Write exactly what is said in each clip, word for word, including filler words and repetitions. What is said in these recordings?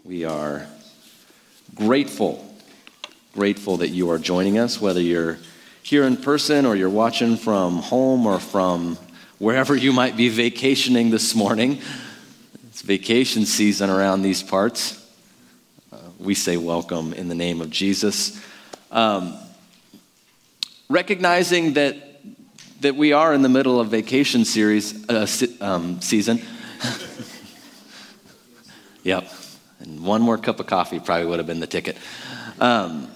We are grateful, grateful that you are joining us, whether you're here in person or you're watching from home or from wherever you might be vacationing this morning. It's vacation season around these parts. Uh, we say welcome in the name of Jesus. Um, recognizing that that we are in the middle of vacation series uh, um, season. Yep. And one more cup of coffee probably would have been the ticket. Um,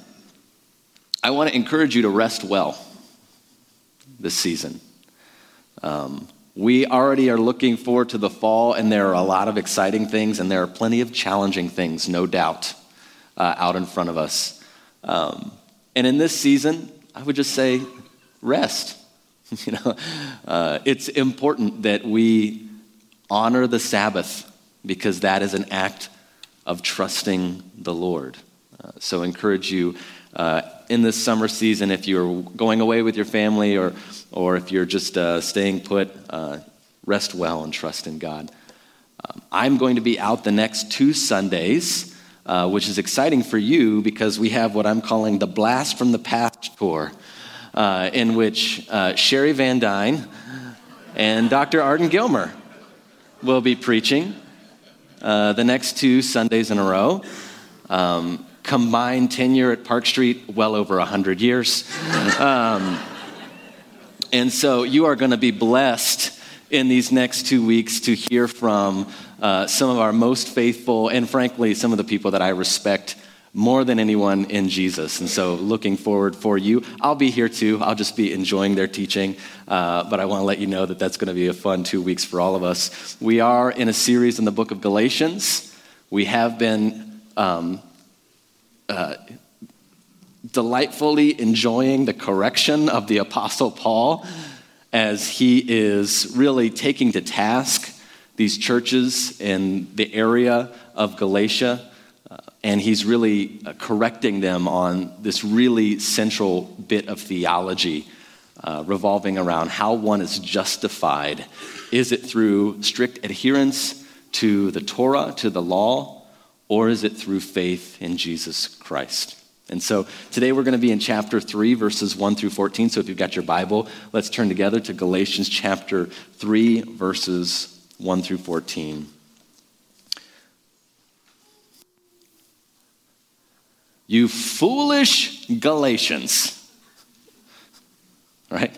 I want to encourage you to rest well this season. Um, we already are looking forward to the fall, and there are a lot of exciting things, and there are plenty of challenging things, no doubt, uh, out in front of us. Um, and in this season, I would just say, rest. You know, uh, it's important that we honor the Sabbath because that is an act of trusting the Lord. Uh, so encourage you uh, in this summer season, if you're going away with your family or or if you're just uh, staying put, uh, rest well and trust in God. Um, I'm going to be out the next two Sundays, uh, which is exciting for you because we have what I'm calling the Blast from the Past tour, uh, in which uh, Sherry Van Dyne and Doctor Arden Gilmer will be preaching Uh, the next two Sundays in a row. Um, combined tenure at Park Street, well over one hundred years. Um, and so you are going to be blessed in these next two weeks to hear from uh, some of our most faithful and frankly, some of the people that I respect more than anyone in Jesus. And so looking forward for you. I'll be here too. I'll just be enjoying their teaching. Uh, but I want to let you know that that's going to be a fun two weeks for all of us. We are in a series in the book of Galatians. We have been um, uh, delightfully enjoying the correction of the Apostle Paul as he is really taking to task these churches in the area of Galatia. Uh, and he's really uh, correcting them on this really central bit of theology uh, revolving around how one is justified. Is it through strict adherence to the Torah, to the law, or is it through faith in Jesus Christ? And so today we're going to be in chapter three, verses one through fourteen. So if you've got your Bible, let's turn together to Galatians chapter three, verses one through fourteen. You foolish Galatians, right?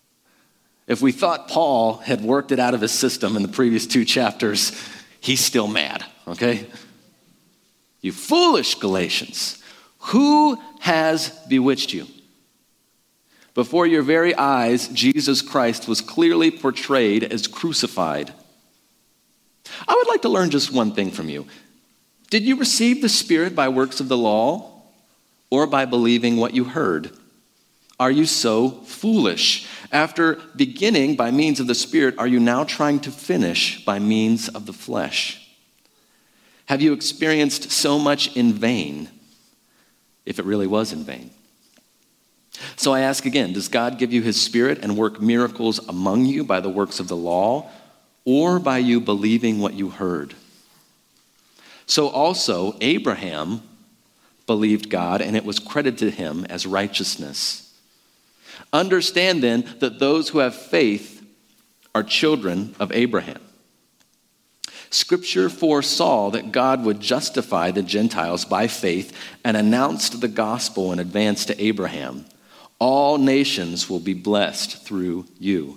If we thought Paul had worked it out of his system in the previous two chapters, he's still mad, okay? You foolish Galatians, who has bewitched you? Before your very eyes, Jesus Christ was clearly portrayed as crucified. I would like to learn just one thing from you. Did you receive the Spirit by works of the law, or by believing what you heard? Are you so foolish? After beginning by means of the Spirit, are you now trying to finish by means of the flesh? Have you experienced so much in vain, if it really was in vain? So I ask again, does God give you his Spirit and work miracles among you by the works of the law, or by you believing what you heard? So also Abraham believed God, and it was credited to him as righteousness. Understand then that those who have faith are children of Abraham. Scripture foresaw that God would justify the Gentiles by faith and announced the gospel in advance to Abraham. All nations will be blessed through you.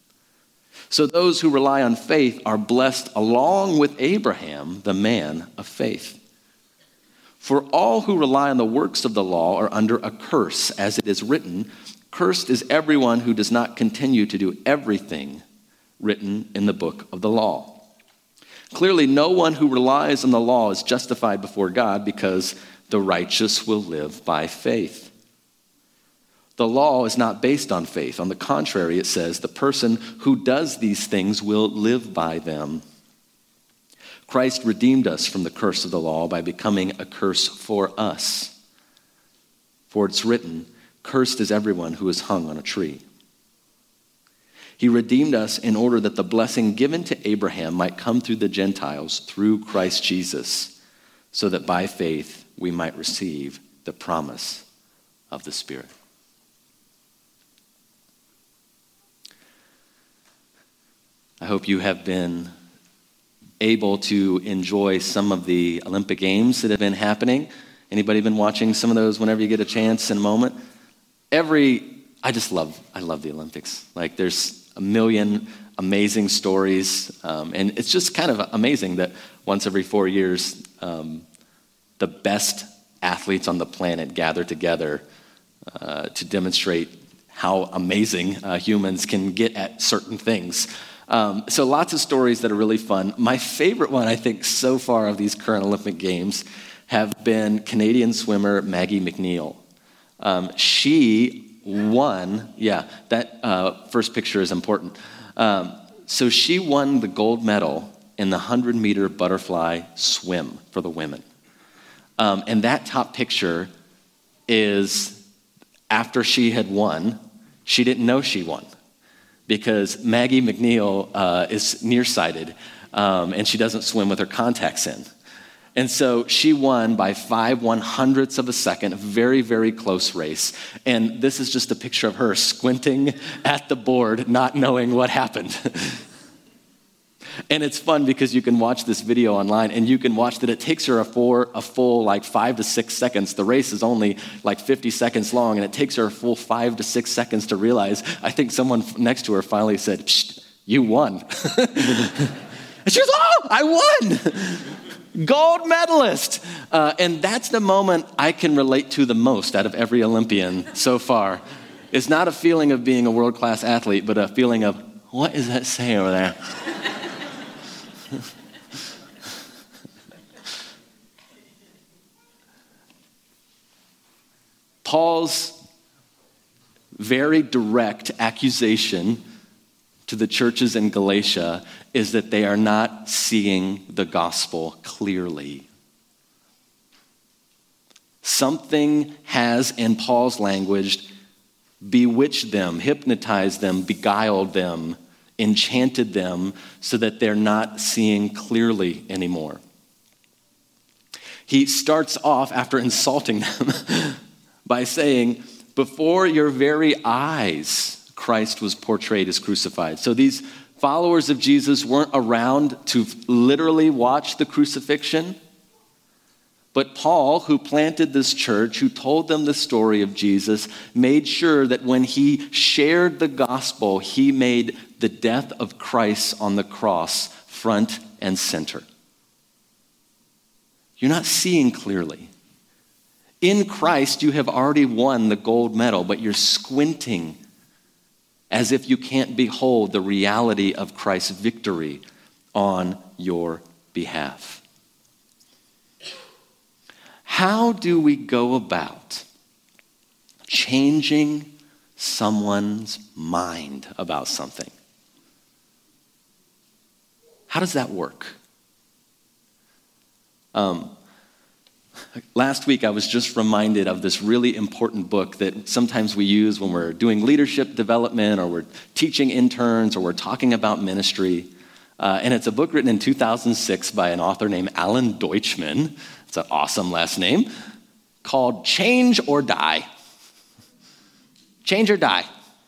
So those who rely on faith are blessed along with Abraham, the man of faith. For all who rely on the works of the law are under a curse, as it is written, cursed is everyone who does not continue to do everything written in the book of the law. Clearly, no one who relies on the law is justified before God because the righteous will live by faith. The law is not based on faith. On the contrary, it says, the person who does these things will live by them. Christ redeemed us from the curse of the law by becoming a curse for us. For it's written, cursed is everyone who is hung on a tree. He redeemed us in order that the blessing given to Abraham might come through the Gentiles through Christ Jesus, so that by faith we might receive the promise of the Spirit. I hope you have been able to enjoy some of the Olympic Games that have been happening. Anybody been watching some of those whenever you get a chance in a moment? Every, I just love, I love the Olympics. Like there's a million amazing stories. Um, and it's just kind of amazing that once every four years, um, the best athletes on the planet gather together uh, to demonstrate how amazing uh, humans can get at certain things. Um, so lots of stories that are really fun. My favorite one, I think, so far of these current Olympic Games have been Canadian swimmer Maggie McNeil. Um, she won, yeah, that uh, first picture is important. Um, so she won the gold medal in the one hundred meter butterfly swim for the women. Um, and that top picture is after she had won. She didn't know she won, because Maggie McNeil uh, is nearsighted, um, and she doesn't swim with her contacts in. And so she won by five one hundredths of a second, a very, very close race. And this is just a picture of her squinting at the board, not knowing what happened. And it's fun because you can watch this video online, and you can watch that it takes her a, four, a full like five to six seconds. The race is only like fifty seconds long, and it takes her a full five to six seconds to realize. I think someone next to her finally said, "Psst, you won." And she goes, "Oh, I won! Gold medalist." Uh, and that's the moment I can relate to the most out of every Olympian so far. It's not a feeling of being a world-class athlete, but a feeling of, what does that say over there? Paul's very direct accusation to the churches in Galatia is that they are not seeing the gospel clearly. Something has, in Paul's language, bewitched them, hypnotized them, beguiled them, enchanted them, so that they're not seeing clearly anymore. He starts off, after insulting them, by saying, before your very eyes, Christ was portrayed as crucified. So these followers of Jesus weren't around to literally watch the crucifixion. But Paul, who planted this church, who told them the story of Jesus, made sure that when he shared the gospel, he made the death of Christ on the cross front and center. You're not seeing clearly. In Christ, you have already won the gold medal, but you're squinting as if you can't behold the reality of Christ's victory on your behalf. How do we go about changing someone's mind about something? How does that work? Um, last week, I was just reminded of this really important book that sometimes we use when we're doing leadership development, or we're teaching interns, or we're talking about ministry. Uh, and it's a book written in two thousand six by an author named Alan Deutschman. It's an awesome last name, called Change or Die. Change or Die.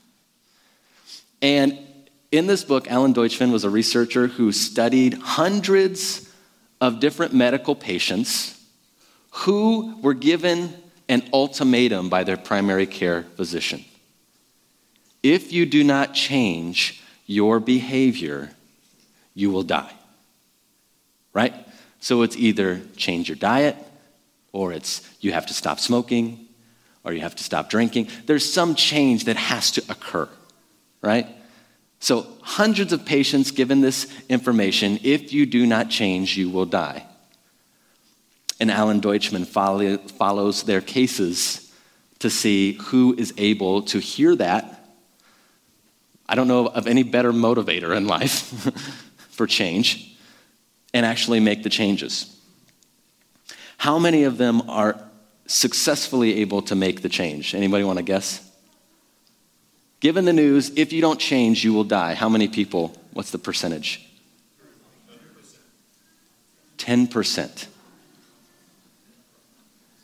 And in this book, Alan Deutschman was a researcher who studied hundreds of different medical patients who were given an ultimatum by their primary care physician. If you do not change your behavior, you will die. Right? So it's either change your diet, or it's you have to stop smoking, or you have to stop drinking. There's some change that has to occur, right? So hundreds of patients given this information, if you do not change, you will die. And Alan Deutschman follow, follows their cases to see who is able to hear that. I don't know of any better motivator in life for change, and actually make the changes. How many of them are successfully able to make the change? Anybody want to guess? Given the news, if you don't change, you will die. How many people? What's the percentage? ten percent.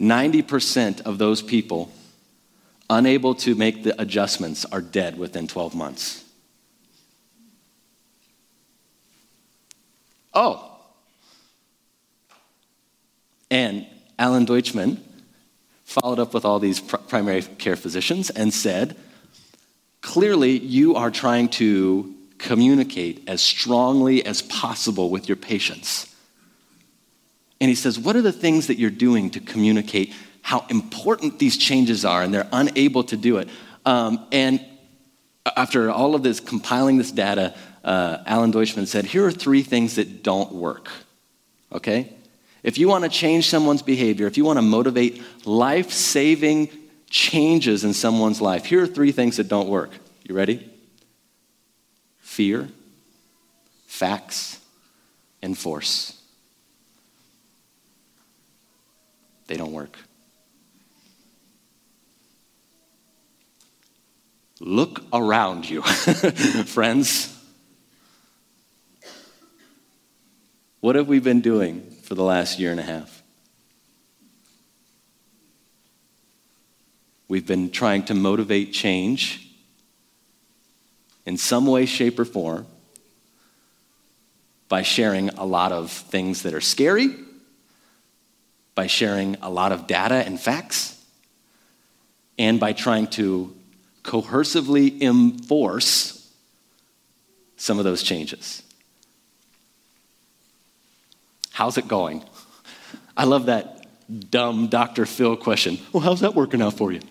ninety percent of those people unable to make the adjustments are dead within twelve months. Oh. And Alan Deutschman followed up with all these pr- primary care physicians and said, clearly you are trying to communicate as strongly as possible with your patients. And he says, what are the things that you're doing to communicate how important these changes are, and they're unable to do it? Um, and after all of this, compiling this data, uh, Alan Deutschman said, here are three things that don't work, okay? If you want to change someone's behavior, if you want to motivate life-saving changes in someone's life, here are three things that don't work. You ready? Fear, facts, and force. They don't work. Look around you, friends. What have we been doing for the last year and a half? We've been trying to motivate change in some way, shape, or form by sharing a lot of things that are scary, by sharing a lot of data and facts, and by trying to coercively enforce some of those changes. How's it going? I love that dumb Doctor Phil question. Well, how's that working out for you?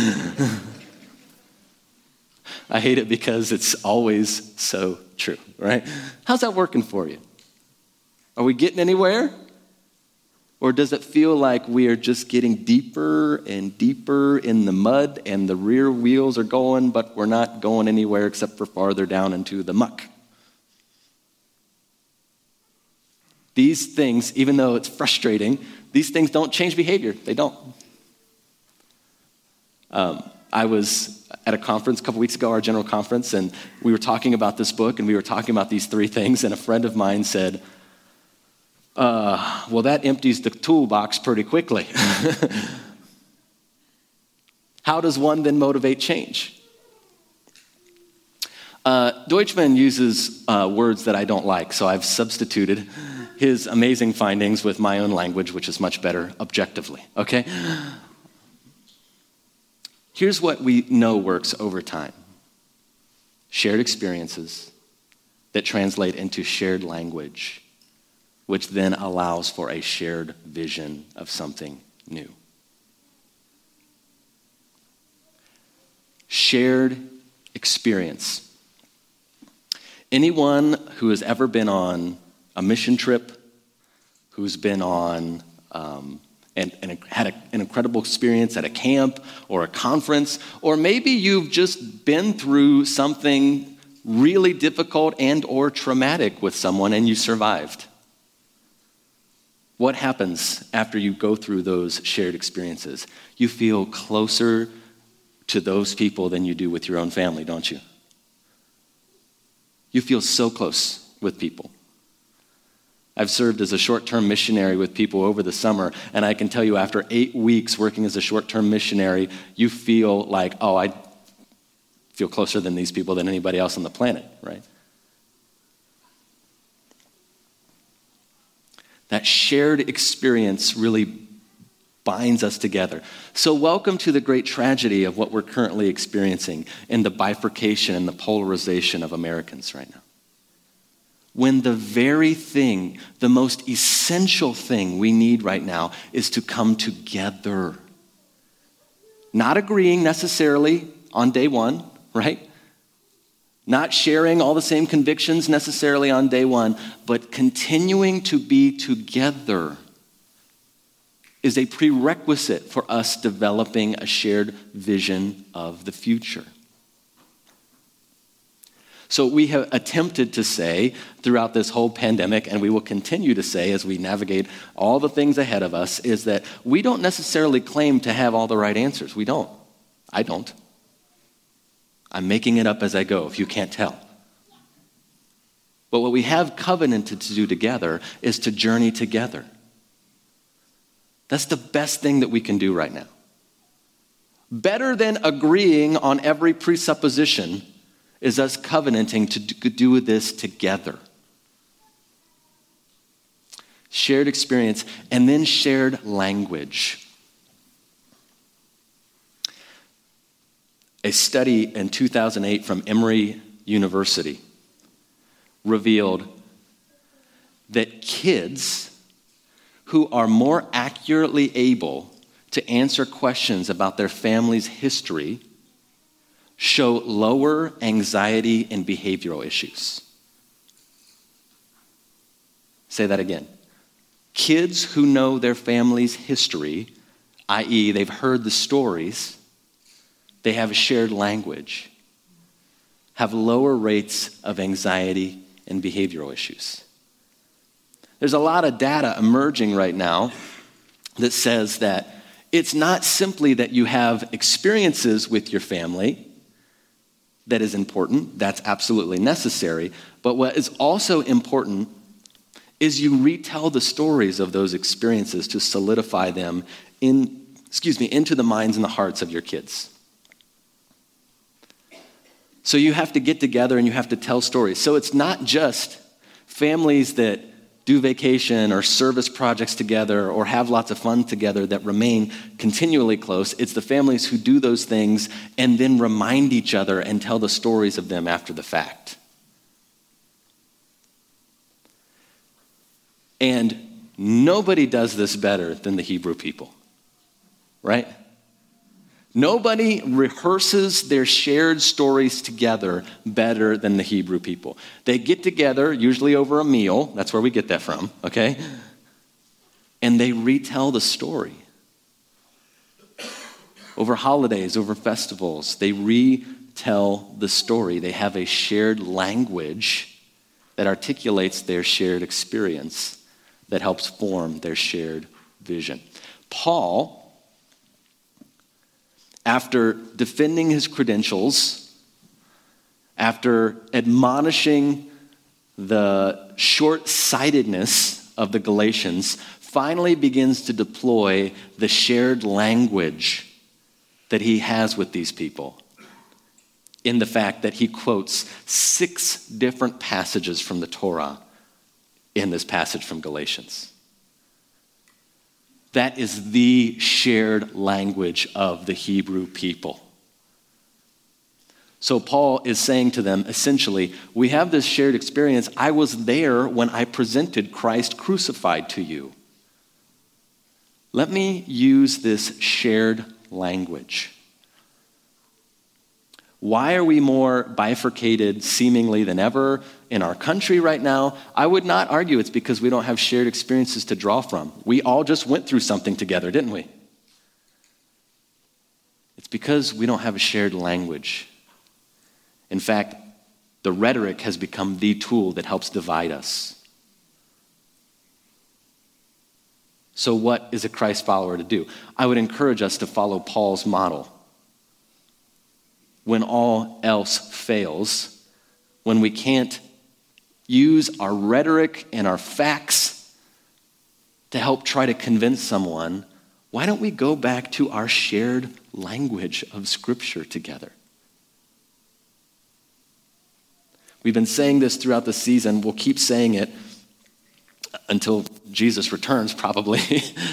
I hate it because it's always so true, right? How's that working for you? Are we getting anywhere? Or does it feel like we are just getting deeper and deeper in the mud and the rear wheels are going, but we're not going anywhere except for farther down into the muck? These things, even though it's frustrating, these things don't change behavior. They don't. Um, I was at a conference a couple weeks ago, our general conference, and we were talking about this book, and we were talking about these three things, and a friend of mine said, uh, well, that empties the toolbox pretty quickly. How does one then motivate change? Uh, Deutschman uses uh, words that I don't like, so I've substituted his amazing findings with my own language, which is much better objectively, okay? Here's what we know works over time. Shared experiences that translate into shared language, which then allows for a shared vision of something new. Shared experience. Anyone who has ever been on a mission trip, who's been on um, and, and had a, an incredible experience at a camp or a conference, or maybe you've just been through something really difficult and or traumatic with someone and you survived. What happens after you go through those shared experiences? You feel closer to those people than you do with your own family, don't you? You feel so close with people. I've served as a short-term missionary with people over the summer, and I can tell you after eight weeks working as a short-term missionary, you feel like, oh, I feel closer than these people than anybody else on the planet, right? That shared experience really binds us together. So welcome to the great tragedy of what we're currently experiencing in the bifurcation and the polarization of Americans right now. When the very thing, the most essential thing we need right now is to come together. Not agreeing necessarily on day one, right? Not sharing all the same convictions necessarily on day one, but continuing to be together is a prerequisite for us developing a shared vision of the future. So we have attempted to say throughout this whole pandemic, and we will continue to say as we navigate all the things ahead of us, is that we don't necessarily claim to have all the right answers. We don't. I don't. I'm making it up as I go, if you can't tell. But what we have covenanted to do together is to journey together. That's the best thing that we can do right now. Better than agreeing on every presupposition is us covenanting to do this together. Shared experience, and then shared language. A study in two thousand eight from Emory University revealed that kids who are more accurately able to answer questions about their family's history show lower anxiety and behavioral issues. Say that again. Kids who know their family's history, that is they've heard the stories, they have a shared language, have lower rates of anxiety and behavioral issues. There's a lot of data emerging right now that says that it's not simply that you have experiences with your family that is important. That's absolutely necessary. But what is also important is you retell the stories of those experiences to solidify them in, excuse me, into the minds and the hearts of your kids. So you have to get together and you have to tell stories. So it's not just families that do vacation or service projects together or have lots of fun together that remain continually close. It's the families who do those things and then remind each other and tell the stories of them after the fact. And nobody does this better than the Hebrew people, right? Nobody rehearses their shared stories together better than the Hebrew people. They get together, usually over a meal. That's where we get that from, okay? And they retell the story. Over holidays, over festivals, they retell the story. They have a shared language that articulates their shared experience, that helps form their shared vision. Paul, after defending his credentials, after admonishing the short-sightedness of the Galatians, finally begins to deploy the shared language that he has with these people in the fact that he quotes six different passages from the Torah in this passage from Galatians. That is the shared language of the Hebrew people. So Paul is saying to them, essentially, we have this shared experience. I was there when I presented Christ crucified to you. Let me use this shared language. Why are we more bifurcated seemingly than ever in our country right now? I would not argue it's because we don't have shared experiences to draw from. We all just went through something together, didn't we? It's because we don't have a shared language. In fact, the rhetoric has become the tool that helps divide us. So what is a Christ follower to do? I would encourage us to follow Paul's model. When all else fails, when we can't use our rhetoric and our facts to help try to convince someone, why don't we go back to our shared language of Scripture together? We've been saying this throughout the season. We'll keep saying it until Jesus returns, probably.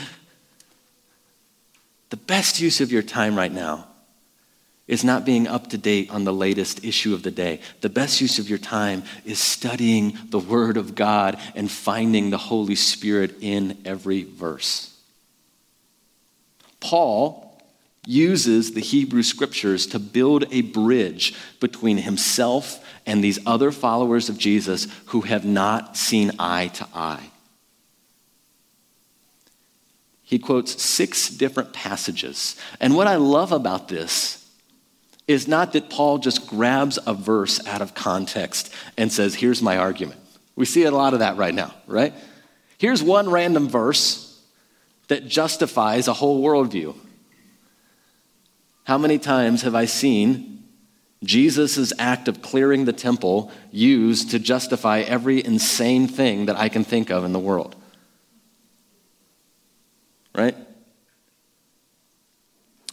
The best use of your time right now is not being up to date on the latest issue of the day. The best use of your time is studying the Word of God and finding the Holy Spirit in every verse. Paul uses the Hebrew Scriptures to build a bridge between himself and these other followers of Jesus who have not seen eye to eye. He quotes six different passages. And what I love about this is not that Paul just grabs a verse out of context and says, here's my argument. We see a lot of that right now, right? Here's one random verse that justifies a whole worldview. How many times have I seen Jesus' act of clearing the temple used to justify every insane thing that I can think of in the world? Right?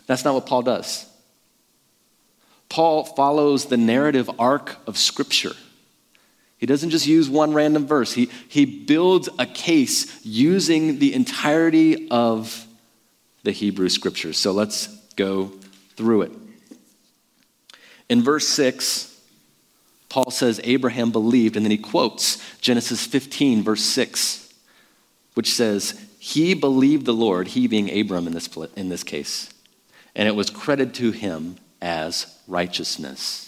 That's not what Paul does. Paul follows the narrative arc of Scripture. He doesn't just use one random verse. He, he builds a case using the entirety of the Hebrew Scriptures. So let's go through it. In verse six, Paul says Abraham believed, and then he quotes Genesis fifteen, verse six, which says, he believed the Lord, he being Abram in this, in this case, and it was credited to him as righteousness.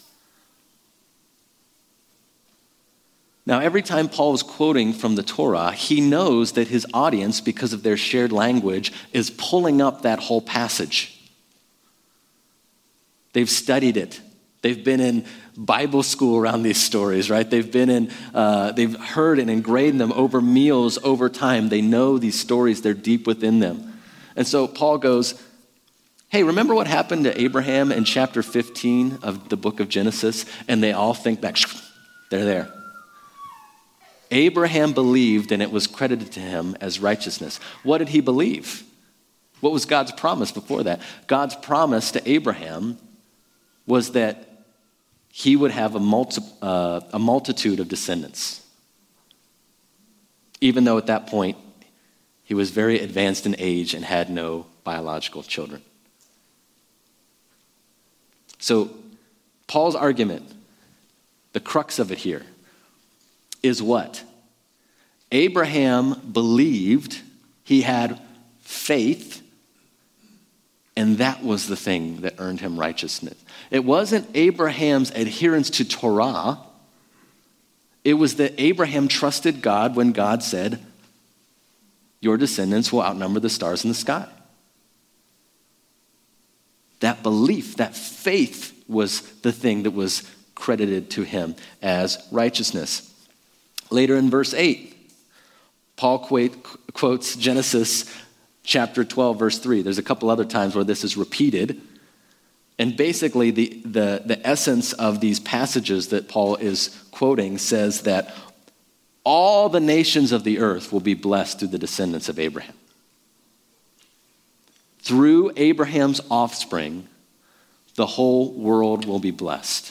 Now, every time Paul is quoting from the Torah, he knows that his audience, because of their shared language, is pulling up that whole passage. They've studied it. They've been in Bible school around these stories, right? They've been in, uh, they've heard and ingrained them over meals, over time. They know these stories. They're deep within them. And so Paul goes, hey, remember what happened to Abraham in chapter fifteen of the book of Genesis? And they all think back, they're there. Abraham believed, and it was credited to him as righteousness. What did he believe? What was God's promise before that? God's promise to Abraham was that he would have a, multi, uh, a multitude of descendants. Even though at that point, he was very advanced in age and had no biological children. So Paul's argument, the crux of it here, is what? Abraham believed, he had faith, and that was the thing that earned him righteousness. It wasn't Abraham's adherence to Torah. It was that Abraham trusted God when God said, your descendants will outnumber the stars in the sky. That belief, that faith was the thing that was credited to him as righteousness. Later in verse eight, Paul quotes Genesis chapter twelve, verse three. There's a couple other times where this is repeated. And basically, the, the, the essence of these passages that Paul is quoting says that all the nations of the earth will be blessed through the descendants of Abraham. Through Abraham's offspring, the whole world will be blessed.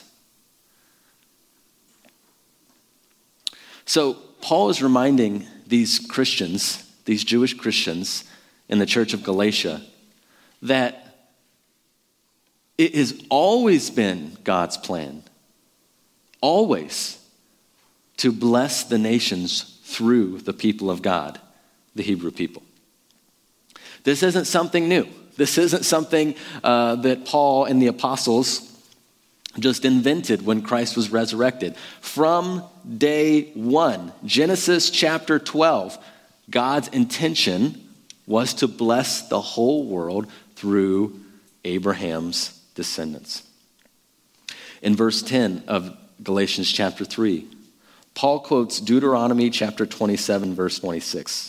So Paul is reminding these Christians, these Jewish Christians in the church of Galatia, that it has always been God's plan, always, to bless the nations through the people of God, the Hebrew people. This isn't something new. This isn't something uh, that Paul and the apostles just invented when Christ was resurrected. From day one, Genesis chapter twelve, God's intention was to bless the whole world through Abraham's descendants. In verse ten of Galatians chapter three, Paul quotes Deuteronomy chapter twenty-seven, verse twenty-six.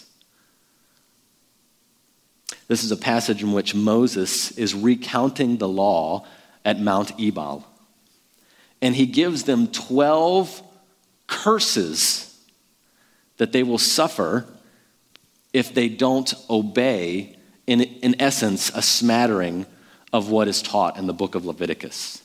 This is a passage in which Moses is recounting the law at Mount Ebal. And he gives them twelve curses that they will suffer if they don't obey, in, in essence, a smattering of what is taught in the book of Leviticus.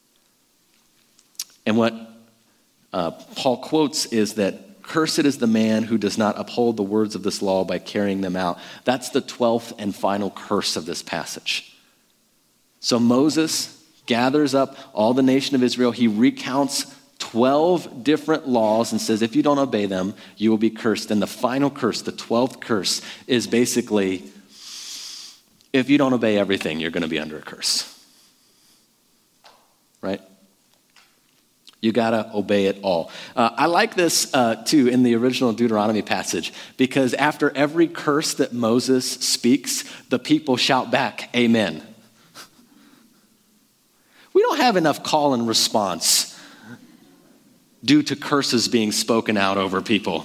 And what uh, Paul quotes is that cursed is the man who does not uphold the words of this law by carrying them out. That's the twelfth and final curse of this passage. So Moses gathers up all the nation of Israel. He recounts twelve different laws and says, if you don't obey them, you will be cursed. And the final curse, the twelfth curse, is basically, if you don't obey everything, you're going to be under a curse. Right? You got to obey it all. Uh, I like this, uh, too, in the original Deuteronomy passage, because after every curse that Moses speaks, the people shout back, amen. We don't have enough call and response due to curses being spoken out over people.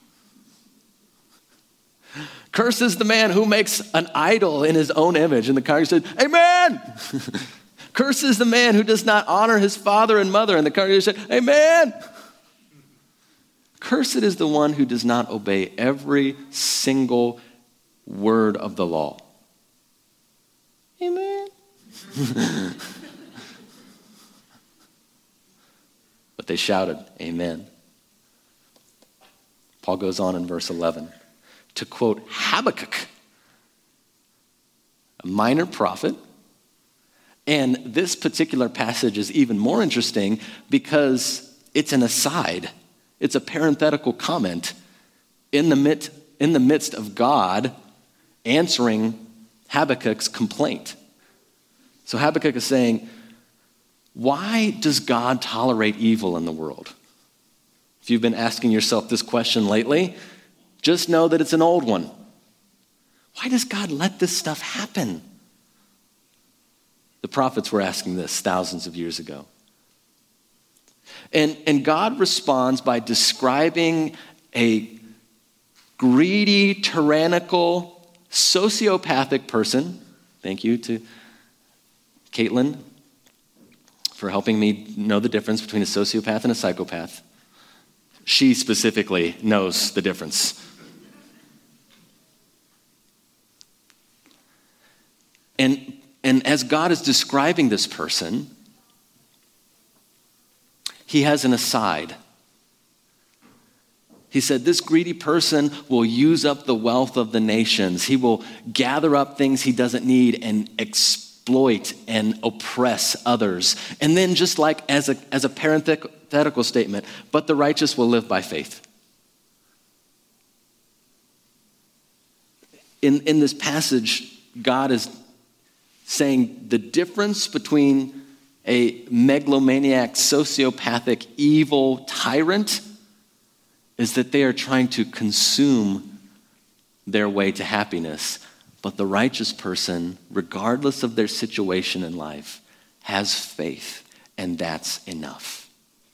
Curses the man who makes an idol in his own image. And the congregation said, amen. Curses the man who does not honor his father and mother. And the congregation said, amen. Cursed is the one who does not obey every single word of the law. Amen. But they shouted, amen. Paul goes on in verse eleven to quote Habakkuk, a minor prophet. And this particular passage is even more interesting because it's an aside. It's a parenthetical comment in the midst, in the midst of God answering Habakkuk's complaint. So Habakkuk is saying, why does God tolerate evil in the world? If you've been asking yourself this question lately, just know that it's an old one. Why does God let this stuff happen? The prophets were asking this thousands of years ago. And, and God responds by describing a greedy, tyrannical, sociopathic person. Thank you to Caitlin for helping me know the difference between a sociopath and a psychopath. She specifically knows the difference. And, and as God is describing this person, he has an aside. He said, this greedy person will use up the wealth of the nations. He will gather up things he doesn't need and exploit and oppress others. And then just like as a, as a parenthetical statement, but the righteous will live by faith. In, in this passage, God is saying the difference between a megalomaniac, sociopathic, evil tyrant is that they are trying to consume their way to happiness. But the righteous person, regardless of their situation in life, has faith, and that's enough.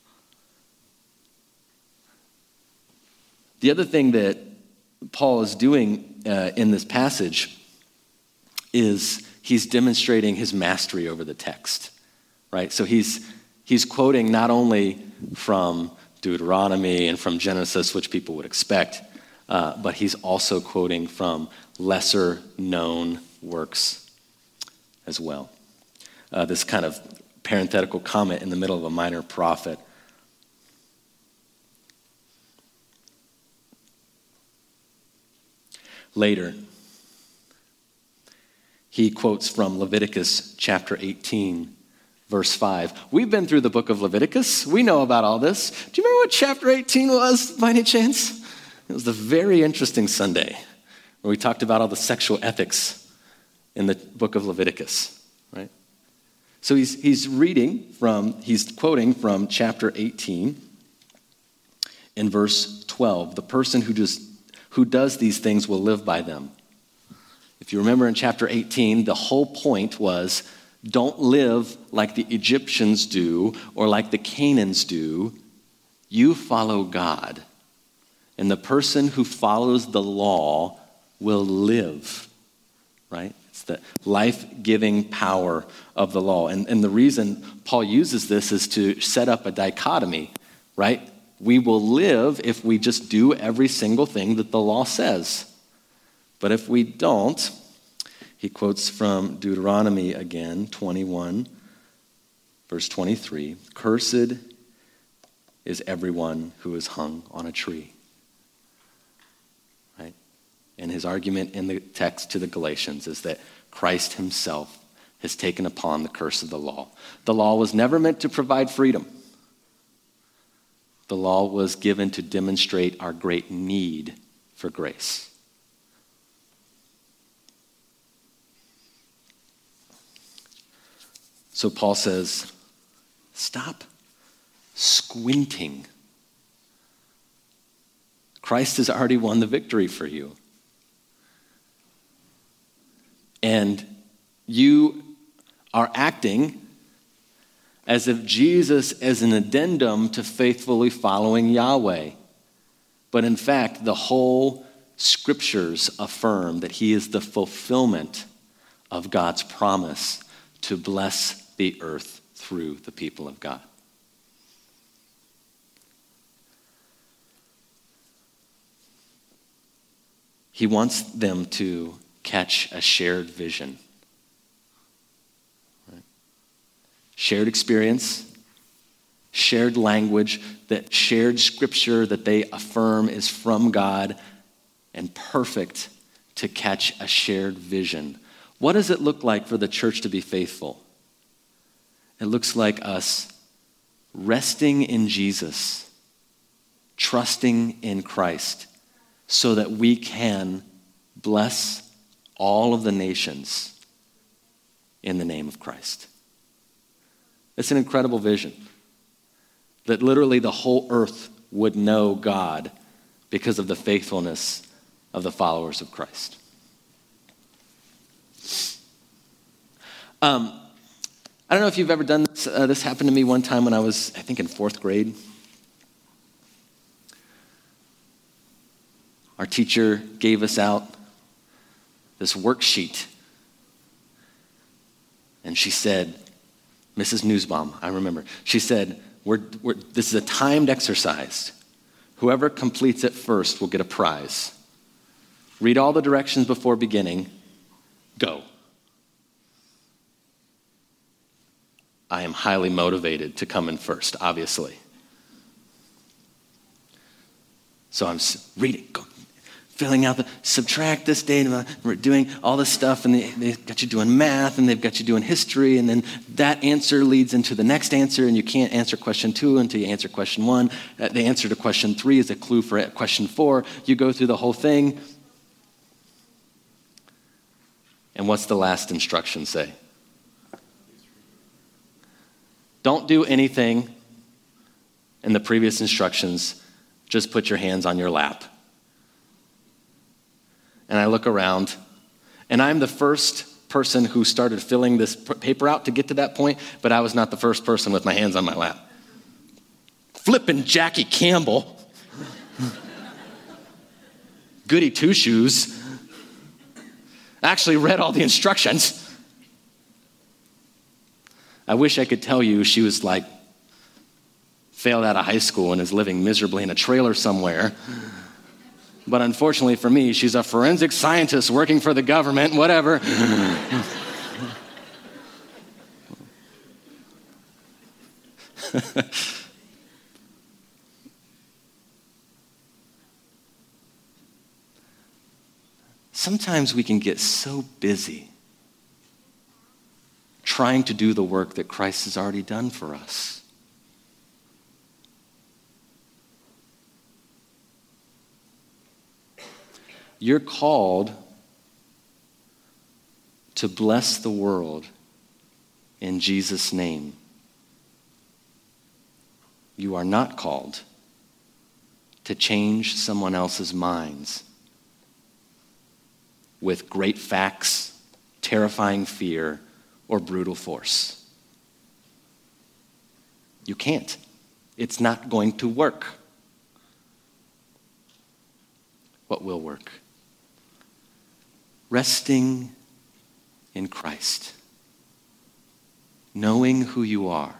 The other thing that Paul is doing uh, in this passage is he's demonstrating his mastery over the text, right? So he's he's quoting not only from Deuteronomy and from Genesis, which people would expect, uh, but he's also quoting from lesser known works as well. Uh, this kind of parenthetical comment in the middle of a minor prophet. Later, he quotes from Leviticus chapter eighteen, verse five. We've been through the book of Leviticus. We know about all this. Do you remember what chapter eighteen was, by any chance? It was the very interesting Sunday where we talked about all the sexual ethics in the book of Leviticus, right? So he's he's reading from, he's quoting from chapter eighteen in verse twelve. The person who does, who does these things will live by them. If you remember in chapter eighteen, the whole point was don't live like the Egyptians do or like the Canaans do. You follow God. And the person who follows the law will live, right? It's the life-giving power of the law. And, and the reason Paul uses this is to set up a dichotomy, right? We will live if we just do every single thing that the law says. But if we don't, he quotes from Deuteronomy again, twenty-one, verse twenty-three, cursed is everyone who is hung on a tree. Right? And his argument in the text to the Galatians is that Christ himself has taken upon the curse of the law. The law was never meant to provide freedom. The law was given to demonstrate our great need for grace. So Paul says, stop squinting. Christ has already won the victory for you. And you are acting as if Jesus is an addendum to faithfully following Yahweh. But in fact, the whole scriptures affirm that he is the fulfillment of God's promise to bless the earth through the people of God. He wants them to catch a shared vision, shared experience, shared language, that shared scripture that they affirm is from God, and perfect to catch a shared vision. What does it look like for the church to be faithful? It looks like us resting in Jesus, trusting in Christ, so that we can bless all of the nations in the name of Christ. It's an incredible vision, that literally the whole earth would know God because of the faithfulness of the followers of Christ. Um, I don't know if you've ever done this. Uh, this happened to me one time when I was, I think, in fourth grade. Our teacher gave us out this worksheet. And she said, Missus Newsbaum, I remember, she said, we're, we're, this is a timed exercise. Whoever completes it first will get a prize. Read all the directions before beginning. Go. I am highly motivated to come in first, obviously. So I'm reading, go, filling out the, subtract this data, we're doing all this stuff, and they, they've got you doing math, and they've got you doing history, and then that answer leads into the next answer, and you can't answer question two until you answer question one. The answer to question three is a clue for question four. You go through the whole thing. And what's the last instruction say? Don't do anything in the previous instructions. Just put your hands on your lap. And I look around, and I'm the first person who started filling this paper out to get to that point, but I was not the first person with my hands on my lap. Flippin' Jackie Campbell. Goody two-shoes. Actually read all the instructions. I wish I could tell you she was like, failed out of high school and is living miserably in a trailer somewhere. But unfortunately for me, she's a forensic scientist working for the government, whatever. Sometimes we can get so busy trying to do the work that Christ has already done for us. You're called to bless the world in Jesus' name. You are not called to change someone else's minds with great facts, terrifying fear, or brutal force. You can't. It's not going to work. What will work? Resting in Christ, knowing who you are,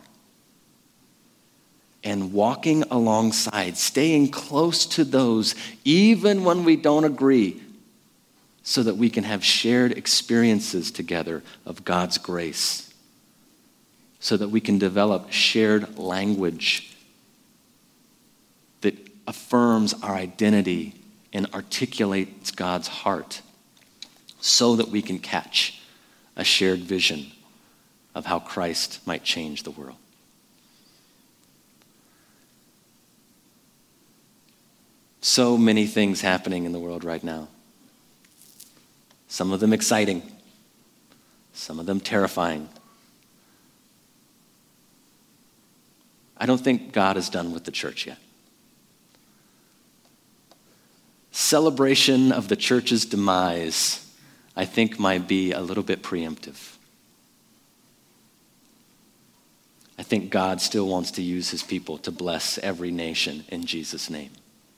and walking alongside, staying close to those, even when we don't agree, so that we can have shared experiences together of God's grace, so that we can develop shared language that affirms our identity and articulates God's heart, so that we can catch a shared vision of how Christ might change the world. So many things happening in the world right now. Some of them exciting, some of them terrifying. I don't think God is done with the church yet. Celebration of the church's demise, I think, might be a little bit preemptive. I think God still wants to use his people to bless every nation in Jesus' name.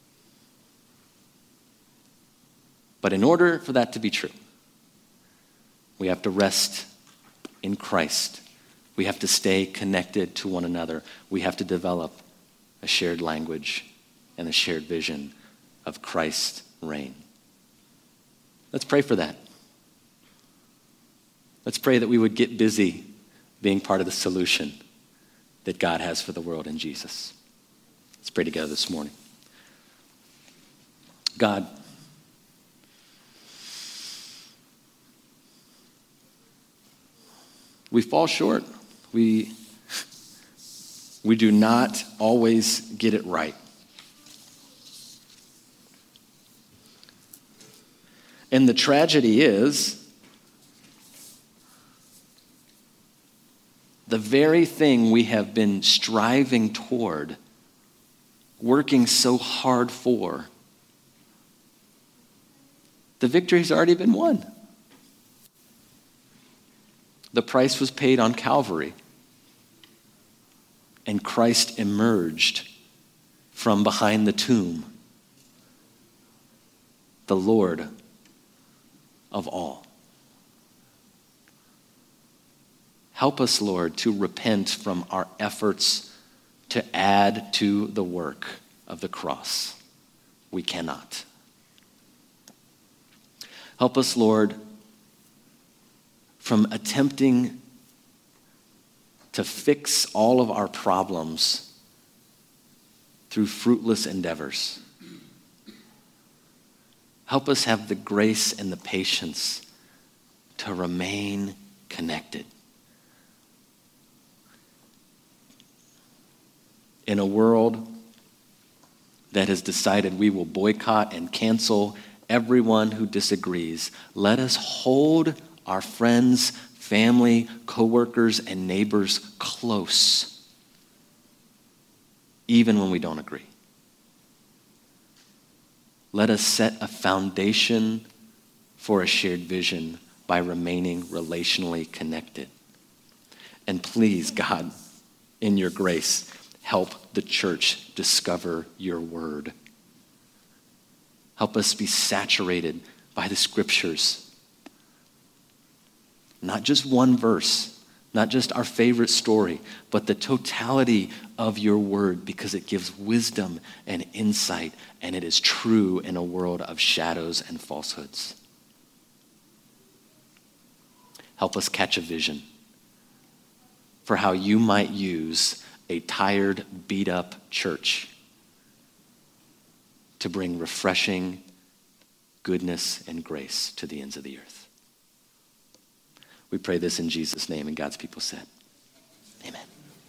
But in order for that to be true, we have to rest in Christ. We have to stay connected to one another. We have to develop a shared language and a shared vision of Christ's reign. Let's pray for that. Let's pray that we would get busy being part of the solution that God has for the world in Jesus. Let's pray together this morning. God, we fall short. We, we do not always get it right. And the tragedy is, the very thing we have been striving toward, working so hard for, the victory's already been won. The price was paid on Calvary, and Christ emerged from behind the tomb, the Lord of all. Help us, Lord, to repent from our efforts to add to the work of the cross. We cannot. Help us, Lord, from attempting to fix all of our problems through fruitless endeavors. Help us have the grace and the patience to remain connected. In a world that has decided we will boycott and cancel everyone who disagrees, let us hold our friends, family, coworkers, and neighbors close, even when we don't agree. Let us set a foundation for a shared vision by remaining relationally connected. And please, God, in your grace, help the church discover your word. Help us be saturated by the scriptures. Not just one verse, not just our favorite story, but the totality of your word, because it gives wisdom and insight, and it is true in a world of shadows and falsehoods. Help us catch a vision for how you might use a tired, beat-up church to bring refreshing goodness and grace to the ends of the earth. We pray this in Jesus' name, and God's people said, amen.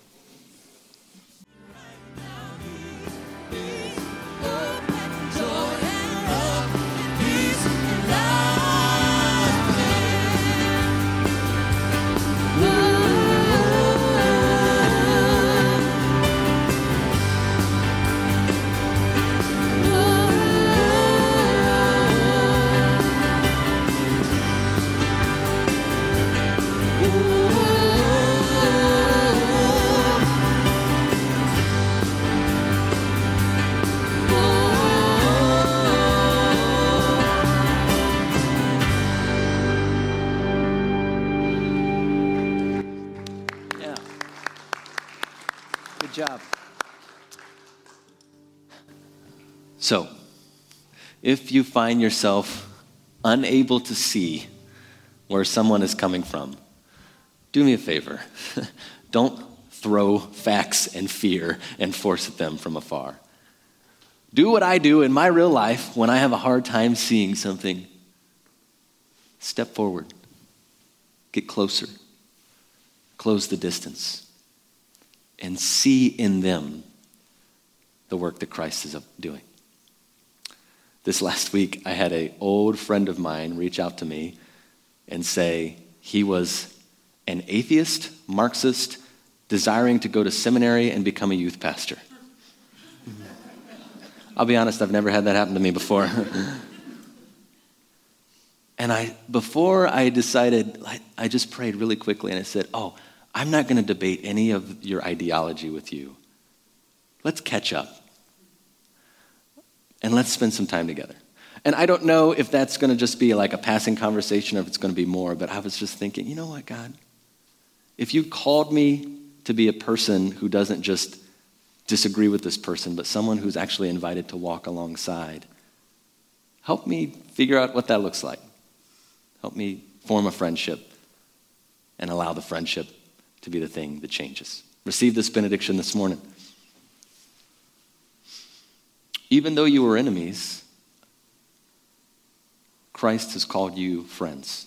Job. So, if you find yourself unable to see where someone is coming from, do me a favor. Don't throw facts and fear and force them from afar. Do what I do in my real life when I have a hard time seeing something. Step forward. Get closer. Close the distance. And see in them the work that Christ is doing. This last week, I had an old friend of mine reach out to me and say he was an atheist, Marxist, desiring to go to seminary and become a youth pastor. I'll be honest, I've never had that happen to me before. And I, before I decided, I, I just prayed really quickly and I said, oh, I'm not going to debate any of your ideology with you. Let's catch up. And let's spend some time together. And I don't know if that's going to just be like a passing conversation or if it's going to be more, but I was just thinking, you know what, God? If you called me to be a person who doesn't just disagree with this person, but someone who's actually invited to walk alongside, help me figure out what that looks like. Help me form a friendship and allow the friendship to be the thing that changes. Receive this benediction this morning. Even though you were enemies, Christ has called you friends.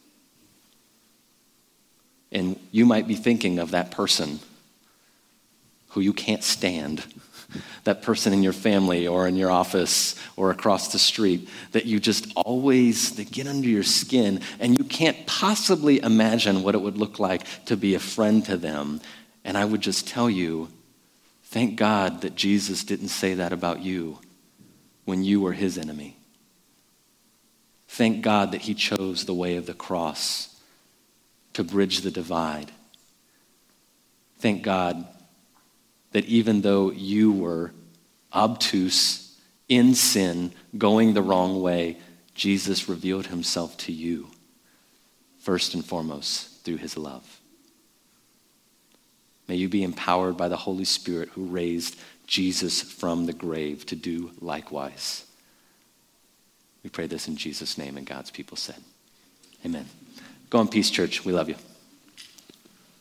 And you might be thinking of that person who you can't stand, that person in your family or in your office or across the street that you just always, they get under your skin and you can't possibly imagine what it would look like to be a friend to them. And I would just tell you, thank God that Jesus didn't say that about you when you were his enemy. Thank God that he chose the way of the cross to bridge the divide. Thank God that even though you were obtuse, in sin, going the wrong way, Jesus revealed himself to you, first and foremost, through his love. May you be empowered by the Holy Spirit who raised Jesus from the grave to do likewise. We pray this in Jesus' name, and God's people said, amen. Go in peace, church. We love you.